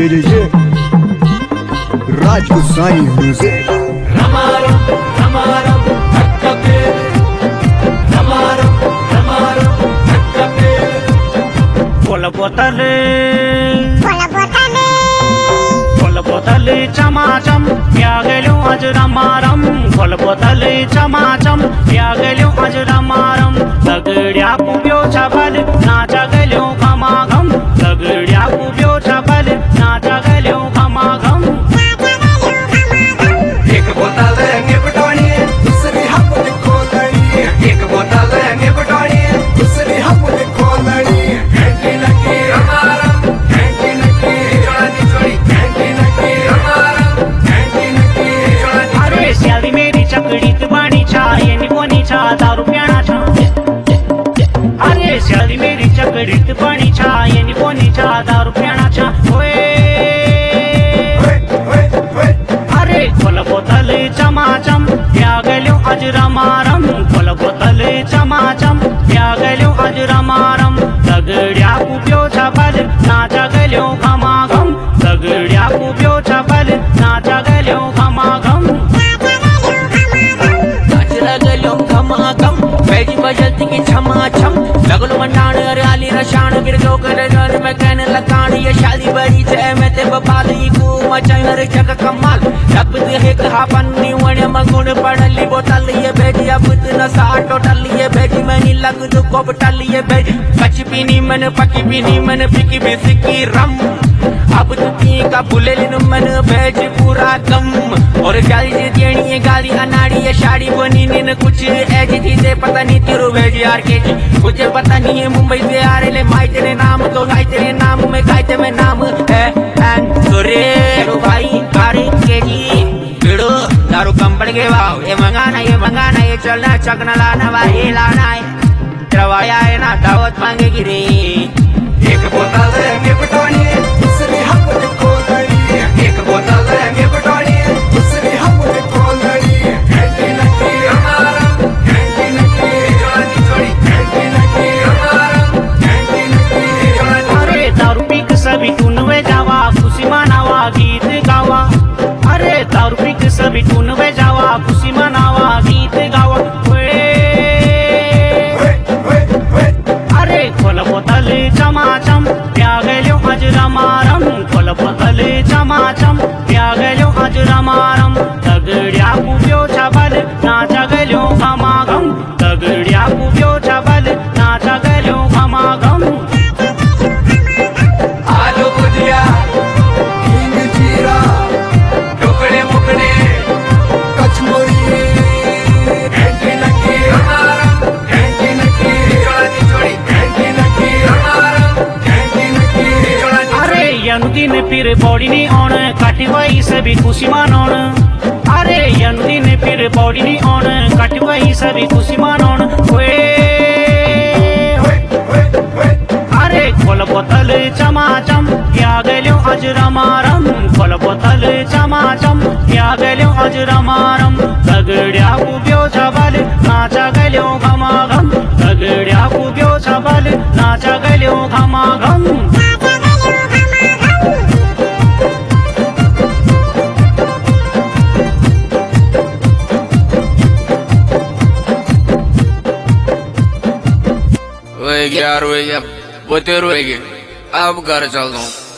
ये राजकुसानी म्यूजिक। रमारो रमारो धक्के रमारो रमारो धक्के फुल बोतले चमाचम प्या गेलो आज रमारम फुल बोतले चमाचम प्या गेलो आज रमारम दगड्या कुब्यो छबल नाचा गेलो घमाघम दगड्या कुब्यो छबल नाचा गेलो घमाघम एक बोतल निपटानी दूसरी हपुल खोलनी एक बोतल निपटानी दूसरी हपुल खोलनी घंटी लगी रमारम घंटी लगी जोड़ी जोड़ी घंटी लगी रमारम घंटी लगी जोड़ी। अरे स्याली मेरी चकडीत पाणी छा येनी कोणी छा दारू प्याणा छा अरे स्याली मेरी चकडीत पाणी छा येनी कोणी छा दारू प्याणा छा फुल बोतले चमाचम प्या गेलो आज रमारम फुल बोतले चमाचम प्या गेलो आज रमारम दगड्या कुब्यो छबल नाचा गेलो घमाघम दगड्या कुब्यो छबल नाचा गेलो घमाघम नाचला गेलो घमाघम बैठी बजती की छमाछम लगलो मंडाण अरे आली रशान गिरगो कर घर में कहने लगान ये शादी बड़ी छे मैं ते बपाली को मचाई हर जगह कमाल रब दे है कहा पन्नी वणे मंगुण पड़ली बोतल ये बैठी अब न साठ टोटल ये बैठी मैं ही लग दो को बटल ये बैठी कच्ची पीनी मन पकी पीनी मन पिकी बिस्की रम अब तो पी का बुले लिन मन बैठ पूरा गम और गाली से देनी है गाली अनाड़ी ये शाड़ी बनी ने कुछ ऐसी चीजें पता नहीं तेरो भेज यार के मुझे पता नहीं है मुंबई से आ रहे माई तेरे नाम तो गाय तेरे नाम में गाय में नाम है एंड सुरे भाई कारी के जी भिड़ो दारू कम पड़ गए वाओ ये मंगाना ये चलना चकना लाना भाई लाना है करवाया है ना दावत मांगेगी रे एक बोतल निपटानी दूसरी हपुल खोलनी एक बोतल निपटानी दूसरी हपुल खोलनी घंटी लगी रमारम घंटी लगी जोड़ी जोड़ी घंटी लगी रमारम घंटी लगी जोड़ी। अरे दारू पीक सभी टूनवे जावा खुशी मनावा गीत गावा अरे दारू पीक सभी टूनवे जावा खुशी मनावा गीत गावा अरे फुल बोतले चमाचम प्या गेलो आज रमारम फुल बोतले चमाचम प्या गेलो आज रमारम दगड्या कुब्यो छबल नाचा गेलो घमाघम दगड्या कुब्यो छबल नाचा गेलो घमाघम आलू भुजिया हींग जीरा टुकड़े मुकड़े कचौड़ी घंटी लगी रमारम घंटी लगी जोड़ी जोड़ी घंटी लगी रमारम घंटी लगी जोड़ी। अरे यनुदिन फिर बॉडी नहीं ऑन काटवाई सभी खुशी मानोन अरे यनुदिन फिर बॉडी नहीं ऑन काटवाई सभी खुशी मानोन अरे फुल बोतले चमाचम प्या गेलो आज रमारम फुल बोतले चमाचम प्या गेलो आज रमारम दगड्या कुब्यो छबल नाचा गेलो घमाघम दगड्या कुब्यो छबल नाचा गेलो घमाघम यार वो 13 अब घर चल रहा हूँ।